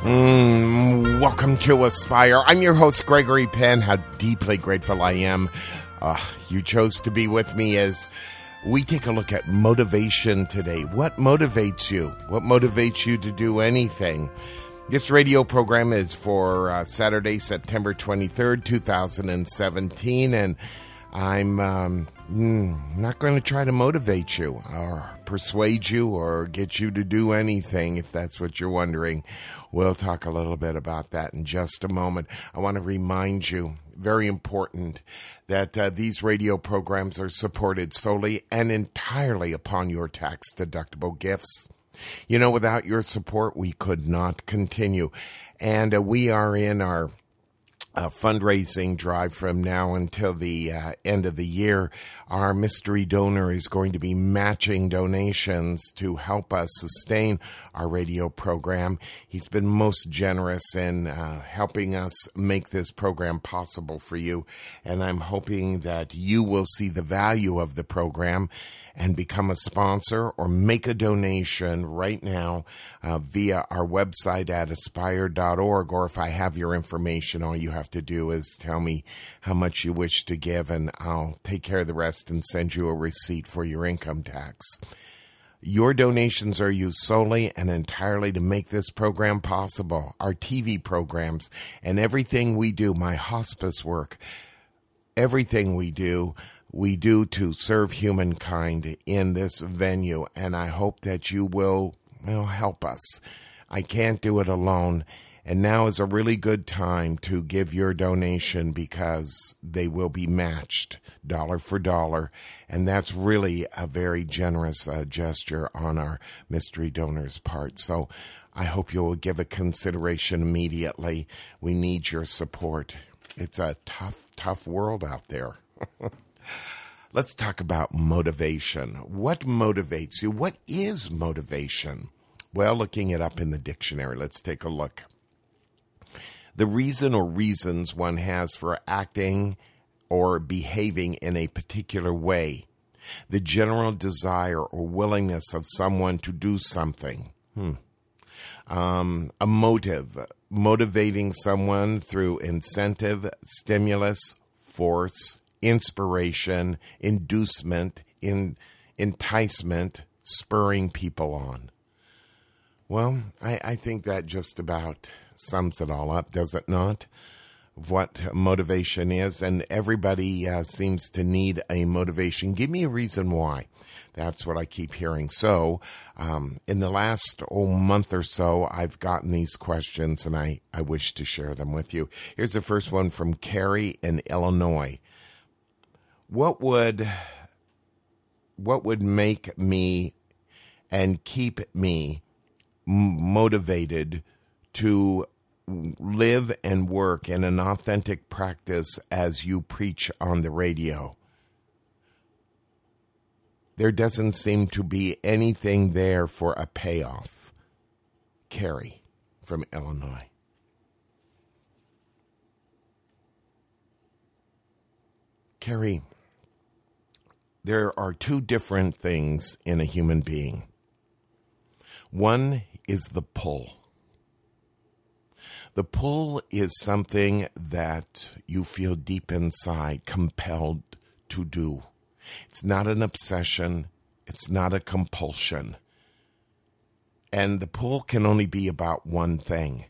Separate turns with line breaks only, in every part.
Welcome to Aspire. I'm your host, Gregory Penn. How deeply grateful I am you chose to be with me as we take a look at motivation today. What motivates you? What motivates you to do anything? This radio program is for Saturday, September 23rd, 2017, and I'm not going to try to motivate you or persuade you or get you to do anything, if that's what you're wondering. We'll talk a little bit about that in just a moment. I want to remind you, very important, that these radio programs are supported solely and entirely upon your tax-deductible gifts. You know, without your support, we could not continue. And we are in our fundraising drive from now until the end of the year. Our mystery donor is going to be matching donations to help us sustain our radio program. He's been most generous in helping us make this program possible for you, and I'm hoping that you will see the value of the program and become a sponsor or make a donation right now via our website at aspire.org. Or if I have your information, all you have to do is tell me how much you wish to give, and I'll take care of the rest and send you a receipt for your income tax. Your donations are used solely and entirely to make this program possible. Our TV programs and everything we do, my hospice work, everything we do to serve humankind in this venue, and I hope that you will help us. I can't do it alone, and now is a really good time to give your donation because they will be matched dollar for dollar, and that's really a very generous gesture on our mystery donor's part. So I hope you will give it consideration immediately. We need your support. It's a tough world out there. Let's talk about motivation. What motivates you? What is motivation? Well, looking it up in the dictionary, let's take a look. The reason or reasons one has for acting or behaving in a particular way. The general desire or willingness of someone to do something. A motive. Motivating someone through incentive, stimulus, force, inspiration, inducement, enticement, spurring people on. Well, I think that just about sums it all up, does it not? What motivation is, and everybody seems to need a motivation. Give me a reason why. That's what I keep hearing. So, in the last month or so, I've gotten these questions, and I wish to share them with you. Here's the first one from Carrie in Illinois. What would make me and keep me motivated to live and work in an authentic practice as you preach on the radio? There doesn't seem to be anything there for a payoff. Carrie from Illinois. Carrie, there are two different things in a human being. One is the pull. The pull is something that you feel deep inside, compelled to do. It's not an obsession. It's not a compulsion. And the pull can only be about one thing.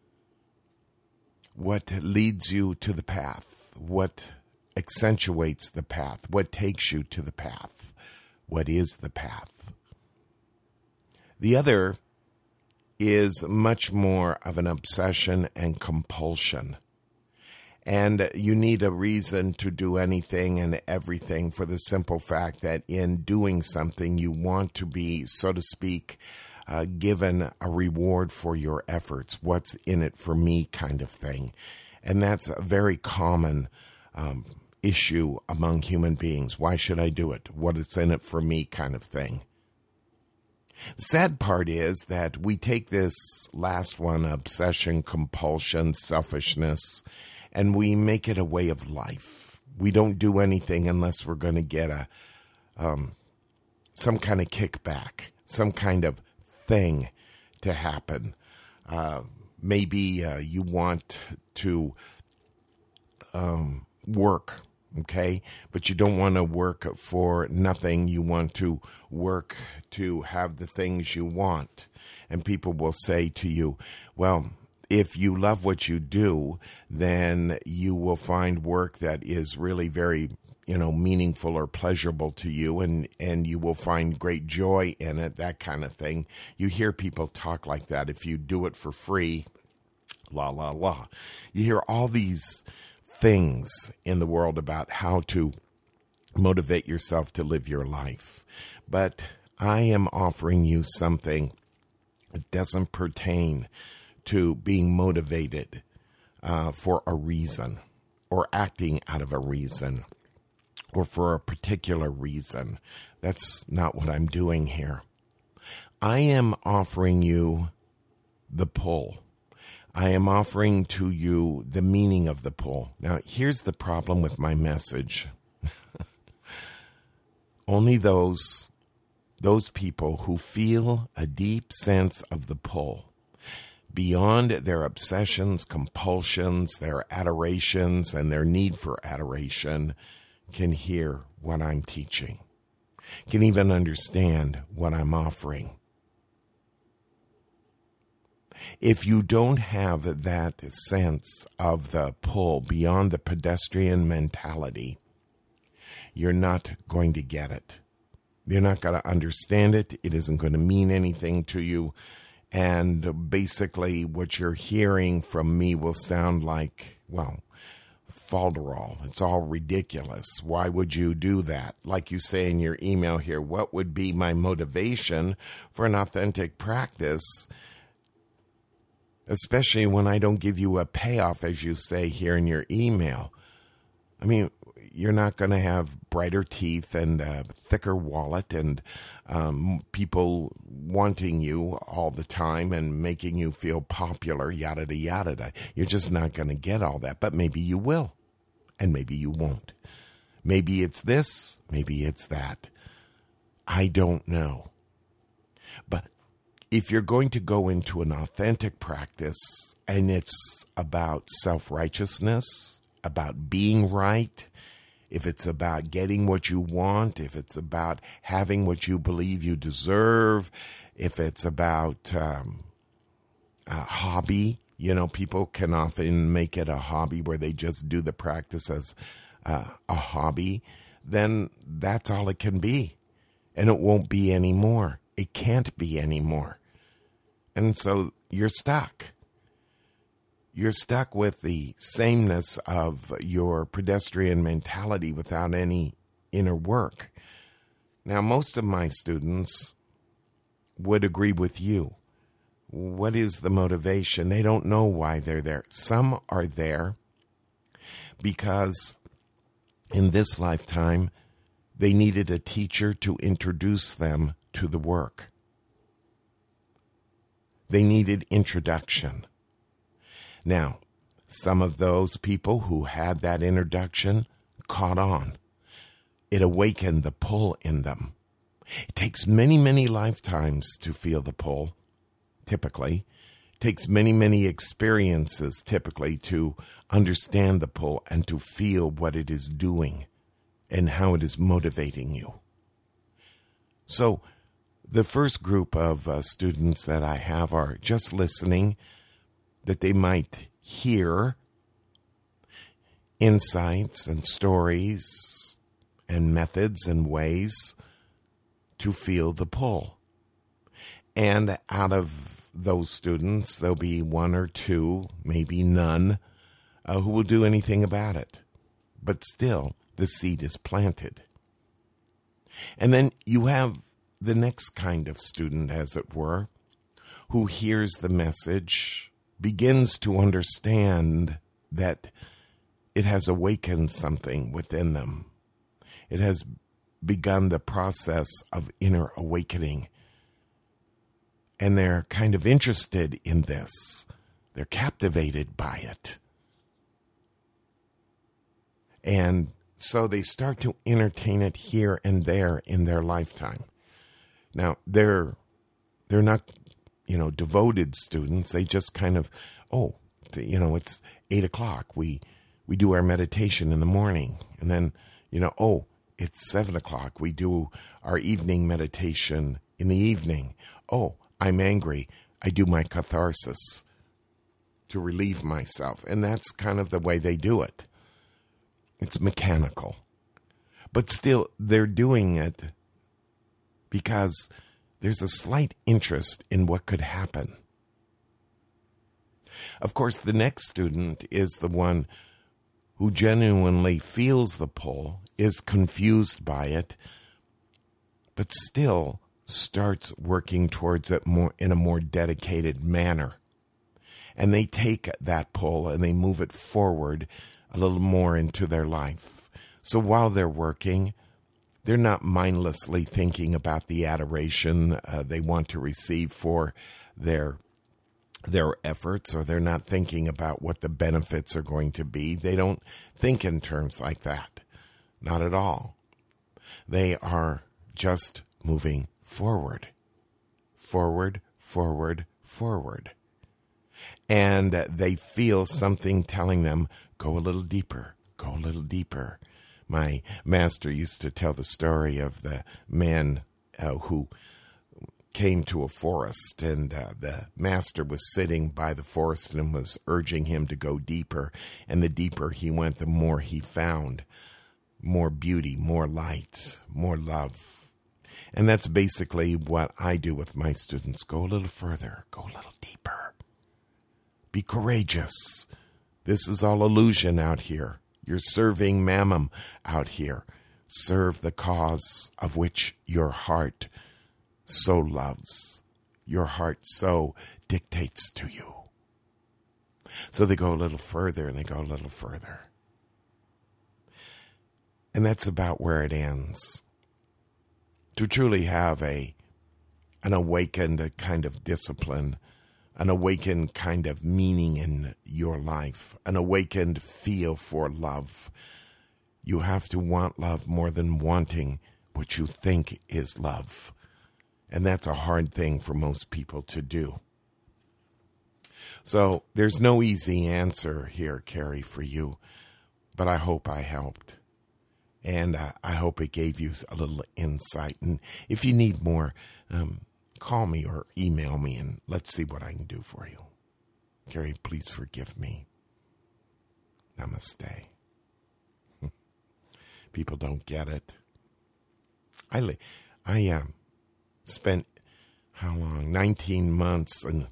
What leads you to the path? What accentuates the path? What takes you to the path? What is the path? The other is much more of an obsession and compulsion. And you need a reason to do anything and everything for the simple fact that in doing something you want to be, so to speak, given a reward for your efforts. What's in it for me kind of thing. And that's a very common issue among human beings. Why should I do it? What is in it for me kind of thing. The sad part is that we take this last one, obsession, compulsion, selfishness, and we make it a way of life. We don't do anything unless we're going to get some kind of kickback, some kind of thing to happen. Maybe you want to work, okay? But you don't want to work for nothing. You want to work to have the things you want. And people will say to you, well, if you love what you do, then you will find work that is really very, meaningful or pleasurable to you, and you will find great joy in it, that kind of thing. You hear people talk like that. If you do it for free, la, la, la. You hear all these things in the world about how to motivate yourself to live your life. But I am offering you something that doesn't pertain to being motivated for a reason, or acting out of a reason, or for a particular reason. That's not what I'm doing here. I am offering you the pull. I am offering to you the meaning of the pull. Now, here's the problem with my message. Only those people who feel a deep sense of the pull, beyond their obsessions, compulsions, their adorations, and their need for adoration, can hear what I'm teaching, can even understand what I'm offering. If you don't have that sense of the pull beyond the pedestrian mentality, you're not going to get it. You're not going to understand it. It isn't going to mean anything to you. And basically what you're hearing from me will sound like, falderall. It's all ridiculous. Why would you do that? Like you say in your email here, what would be my motivation for an authentic practice, especially when I don't give you a payoff, as you say here in your email? I mean, you're not going to have brighter teeth and a thicker wallet and people wanting you all the time and making you feel popular, yada, yada. You're just not going to get all that, but maybe you will, and maybe you won't. Maybe it's this, maybe it's that. I don't know. But if you're going to go into an authentic practice and it's about self-righteousness, about being right, if it's about getting what you want, if it's about having what you believe you deserve, if it's about a hobby, people can often make it a hobby where they just do the practice as a hobby, then that's all it can be. And it won't be anymore. It can't be anymore. And so you're stuck. You're stuck with the sameness of your pedestrian mentality without any inner work. Now, most of my students would agree with you. What is the motivation? They don't know why they're there. Some are there because in this lifetime, they needed a teacher to introduce them to the work. They needed introduction. Now, some of those people who had that introduction caught on. It awakened the pull in them. It takes many, many lifetimes to feel the pull, typically. It takes many, many experiences, typically, to understand the pull and to feel what it is doing and how it is motivating you. So, the first group of students that I have are just listening, that they might hear insights and stories and methods and ways to feel the pull. And out of those students, there'll be one or two, maybe none, who will do anything about it. But still, the seed is planted. And then you have the next kind of student, as it were, who hears the message, begins to understand that it has awakened something within them. It has begun the process of inner awakening. And they're kind of interested in this. They're captivated by it. And so they start to entertain it here and there in their lifetime. Now, they're not, devoted students, they just kind of, it's 8:00. We do our meditation in the morning. And then, it's 7:00. We do our evening meditation in the evening. Oh, I'm angry. I do my catharsis to relieve myself. And that's kind of the way they do it. It's mechanical. But still, they're doing it because there's a slight interest in what could happen. Of course, the next student is the one who genuinely feels the pull, is confused by it, but still starts working towards it more in a more dedicated manner. And they take that pull and they move it forward a little more into their life. So while they're working, they're not mindlessly thinking about the adoration they want to receive for their efforts, or they're not thinking about what the benefits are going to be. They don't think in terms like that. Not at all. They are just moving forward. Forward, forward, forward. And they feel something telling them, go a little deeper, go a little deeper. My master used to tell the story of the man who came to a forest, and the master was sitting by the forest and was urging him to go deeper. And the deeper he went, the more he found. More beauty, more light, more love. And that's basically what I do with my students. Go a little further, go a little deeper. Be courageous. This is all illusion out here. You're serving mammon out here. Serve the cause of which your heart so loves. Your heart so dictates to you. So they go a little further and they go a little further. And that's about where it ends. To truly have an awakened kind of discipline, an awakened kind of meaning in your life, an awakened feel for love, you have to want love more than wanting what you think is love. And that's a hard thing for most people to do. So there's no easy answer here, Carrie, for you, but I hope I helped. And I hope it gave you a little insight. And if you need more, call me or email me and let's see what I can do for you. Carrie, please forgive me. Namaste. People don't get it. I spent, how long? 19 months in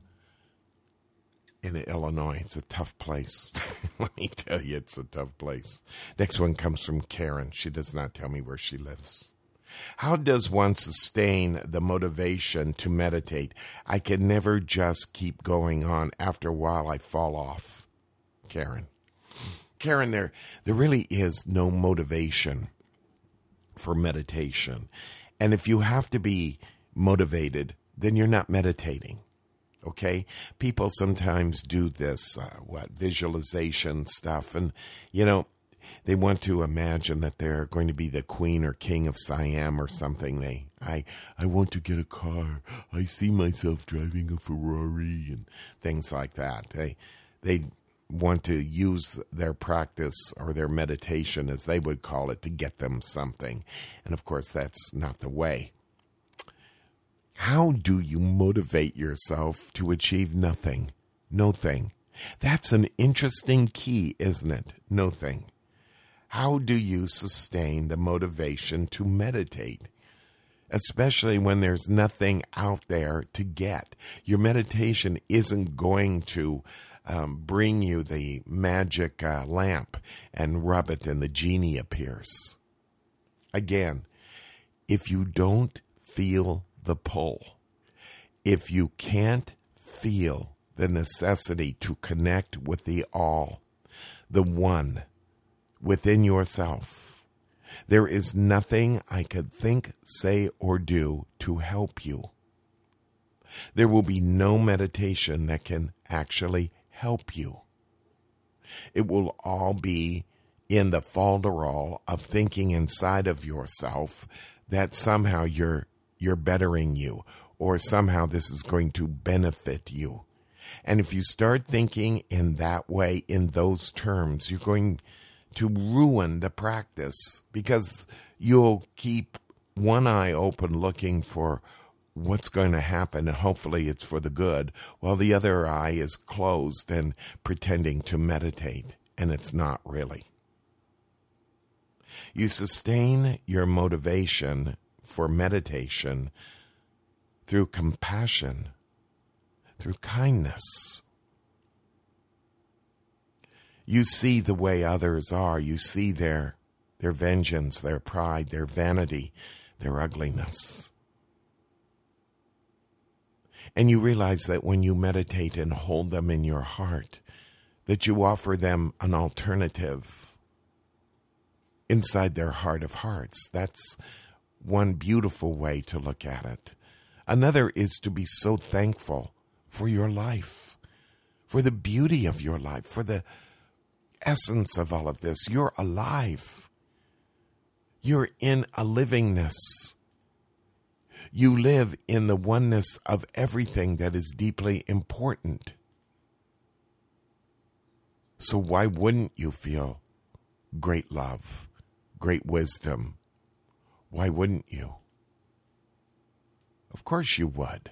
Illinois. It's a tough place. Let me tell you, it's a tough place. Next one comes from Karen. She does not tell me where she lives. How does one sustain the motivation to meditate? I can never just keep going on. After a while, I fall off. Karen, there really is no motivation for meditation. And if you have to be motivated, then you're not meditating. Okay? People sometimes do this, visualization stuff. And, they want to imagine that they're going to be the queen or king of Siam or something. I want to get a car. I see myself driving a Ferrari and things like that. They want to use their practice or their meditation, as they would call it, to get them something. And of course, that's not the way. How do you motivate yourself to achieve nothing? No thing. That's an interesting key, isn't it? No thing. How do you sustain the motivation to meditate? Especially when there's nothing out there to get. Your meditation isn't going to bring you the magic lamp and rub it and the genie appears. Again, if you don't feel the pull, if you can't feel the necessity to connect with the all, the one within yourself, there is nothing I could think, say, or do to help you. There will be no meditation that can actually help you. It will all be in the falderall of thinking inside of yourself that somehow you're you're bettering you, or somehow this is going to benefit you. And if you start thinking in that way, in those terms, you're going to ruin the practice, because you'll keep one eye open looking for what's going to happen, and hopefully it's for the good, while the other eye is closed and pretending to meditate, and it's not really. You sustain your motivation for meditation through compassion, through kindness. You see the way others are. You see their vengeance, their pride, their vanity, their ugliness. And you realize that when you meditate and hold them in your heart, that you offer them an alternative inside their heart of hearts. That's one beautiful way to look at it. Another is to be so thankful for your life, for the beauty of your life, for the essence of all of this. You're alive. You're in a livingness. You live in the oneness of everything that is deeply important. So why wouldn't you feel great love, great wisdom? Why wouldn't you? Of course you would.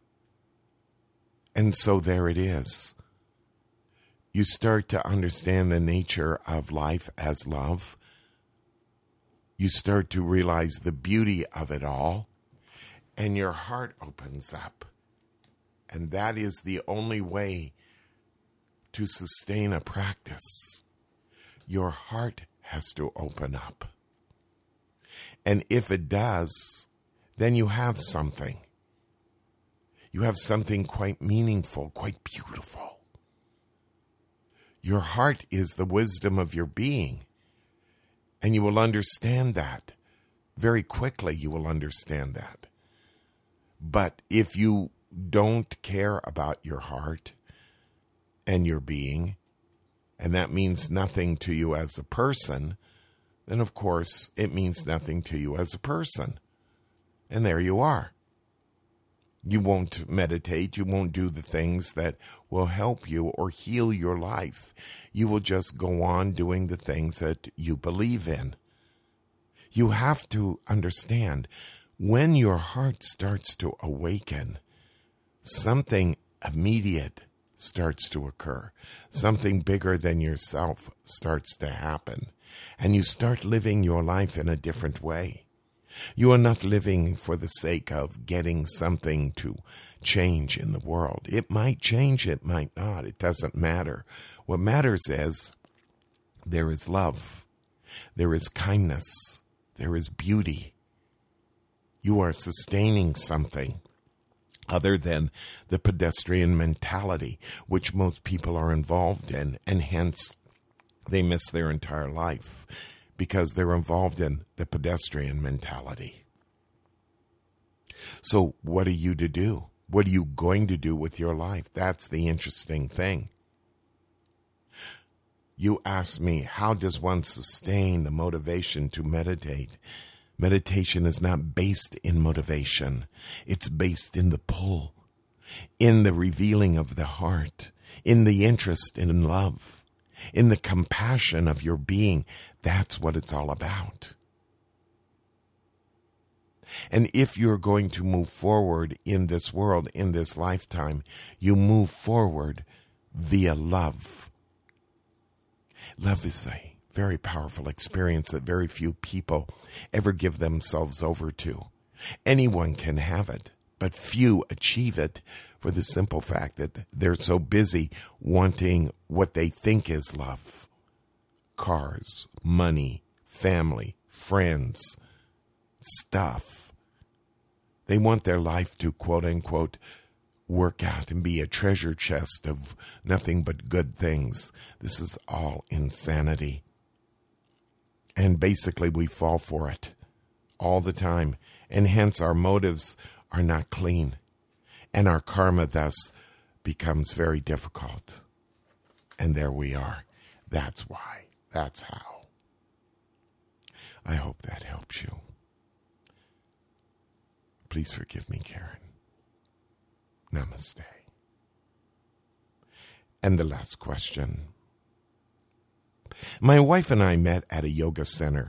And so there it is. You start to understand the nature of life as love. You start to realize the beauty of it all, and your heart opens up. And that is the only way to sustain a practice. Your heart has to open up. And if it does, then you have something. You have something quite meaningful, quite beautiful. Your heart is the wisdom of your being. And you will understand that. Very quickly you will understand that. But if you don't care about your heart and your being, and that means nothing to you as a person, then of course it means nothing to you as a person. And there you are. You won't meditate. You won't do the things that will help you or heal your life. You will just go on doing the things that you believe in. You have to understand, when your heart starts to awaken, something immediate starts to occur. Something bigger than yourself starts to happen. And you start living your life in a different way. You are not living for the sake of getting something to change in the world. It might change, it might not. It doesn't matter. What matters is there is love. There is kindness. There is beauty. You are sustaining something other than the pedestrian mentality, which most people are involved in, and hence they miss their entire life because they're involved in the pedestrian mentality. So what are you to do? What are you going to do with your life? That's the interesting thing. You ask me, how does one sustain the motivation to meditate? Meditation is not based in motivation. It's based in the pull, in the revealing of the heart, in the interest in love, in the compassion of your being. That's what it's all about. And if you're going to move forward in this world, in this lifetime, you move forward via love. Love is a very powerful experience that very few people ever give themselves over to. Anyone can have it, but few achieve it for the simple fact that they're so busy wanting what they think is love. Cars, money, family, friends, stuff. They want their life to, quote unquote, work out and be a treasure chest of nothing but good things. This is all insanity. And basically we fall for it all the time. And hence our motives are not clean. And our karma thus becomes very difficult. And there we are. That's why. That's how. I hope that helps you. Please forgive me, Karen. Namaste. And the last question. My wife and I met at a yoga center.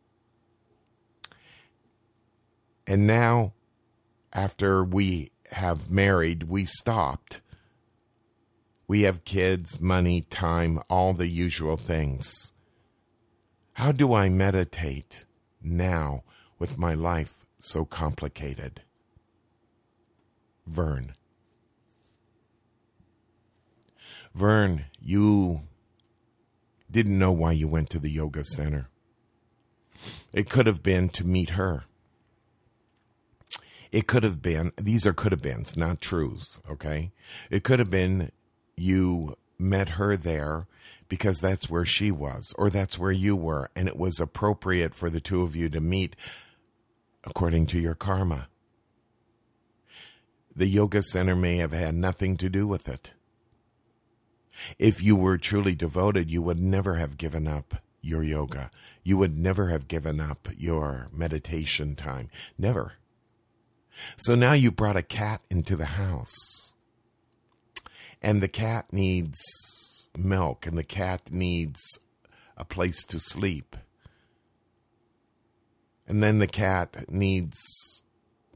And now, after we have married, we stopped. We have kids, money, time, all the usual things. How do I meditate now with my life so complicated? Vern. Vern, you didn't know why you went to the yoga center. It could have been to meet her. It could have been, these are could have beens, not truths, okay? It could have been you met her there because that's where she was, or that's where you were, and it was appropriate for the two of you to meet according to your karma. The yoga center may have had nothing to do with it. If you were truly devoted, you would never have given up your yoga. You would never have given up your meditation time. Never. So now you brought a cat into the house. And the cat needs milk, and the cat needs a place to sleep. And then the cat needs,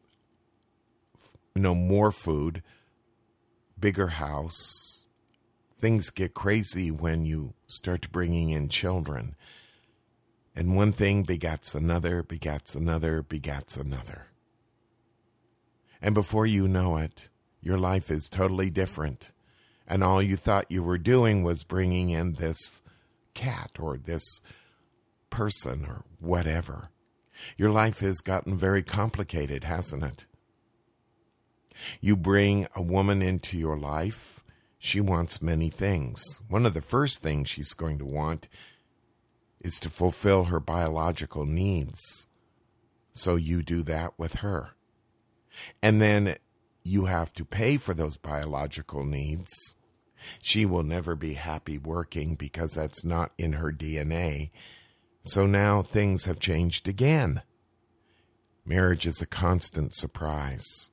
more food, bigger house. Things get crazy when you start bringing in children. And one thing begats another, begats another, begats another. And before you know it, your life is totally different. And all you thought you were doing was bringing in this cat or this person or whatever. Your life has gotten very complicated, hasn't it? You bring a woman into your life. She wants many things. One of the first things she's going to want is to fulfill her biological needs. So you do that with her. And then you have to pay for those biological needs. She will never be happy working because that's not in her DNA. So now things have changed again. Marriage is a constant surprise.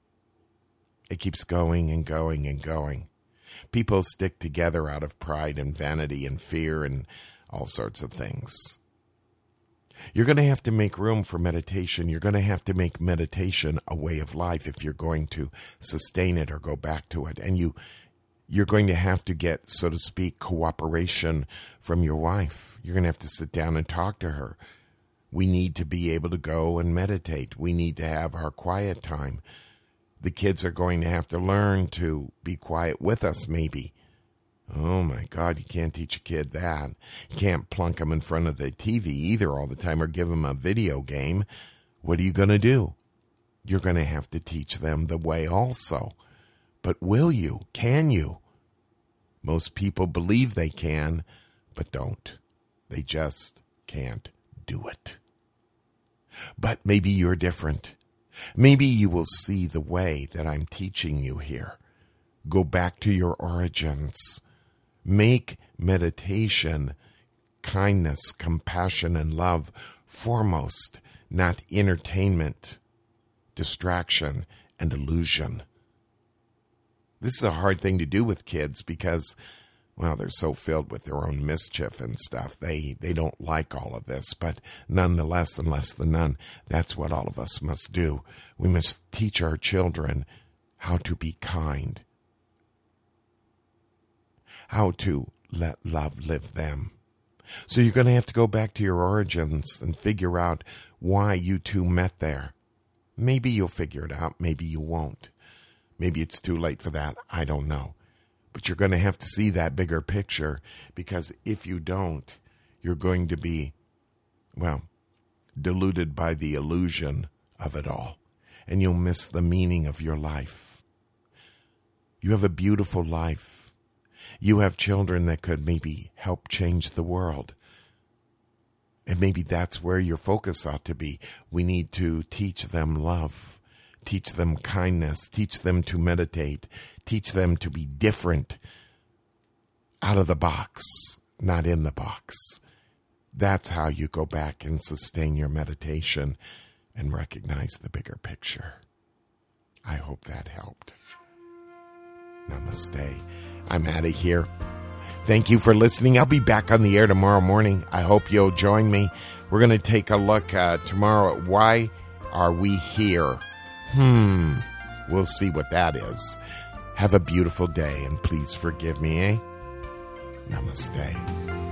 It keeps going and going and going. People stick together out of pride and vanity and fear and all sorts of things. You're going to have to make room for meditation. You're going to have to make meditation a way of life if you're going to sustain it or go back to it. And you're going to have to get, so to speak, cooperation from your wife. You're going to have to sit down and talk to her. We need to be able to go and meditate. We need to have our quiet time. The kids are going to have to learn to be quiet with us, maybe. Oh, my God, you can't teach a kid that. You can't plunk them in front of the TV either all the time or give them a video game. What are you going to do? You're going to have to teach them the way also. But will you? Can you? Most people believe they can, but don't. They just can't do it. But maybe you're different. Maybe you will see the way that I'm teaching you here. Go back to your origins. Make meditation, kindness, compassion, and love foremost, not entertainment, distraction, and illusion. This is a hard thing to do with kids because, well, they're so filled with their own mischief and stuff. They don't like all of this, but nonetheless, and less than none, that's what all of us must do. We must teach our children how to be kind, how to let love live them. So you're going to have to go back to your origins and figure out why you two met there. Maybe you'll figure it out. Maybe you won't. Maybe it's too late for that. I don't know. But you're going to have to see that bigger picture, because if you don't, you're going to be, deluded by the illusion of it all. And you'll miss the meaning of your life. You have a beautiful life. You have children that could maybe help change the world. And maybe that's where your focus ought to be. We need to teach them love, teach them kindness, teach them to meditate, teach them to be different, out of the box, not in the box. That's how you go back and sustain your meditation and recognize the bigger picture. I hope that helped. Namaste. I'm out of here. Thank you for listening. I'll be back on the air tomorrow morning. I hope you'll join me. We're going to take a look tomorrow at why are we here? We'll see what that is. Have a beautiful day, and please forgive me, Namaste.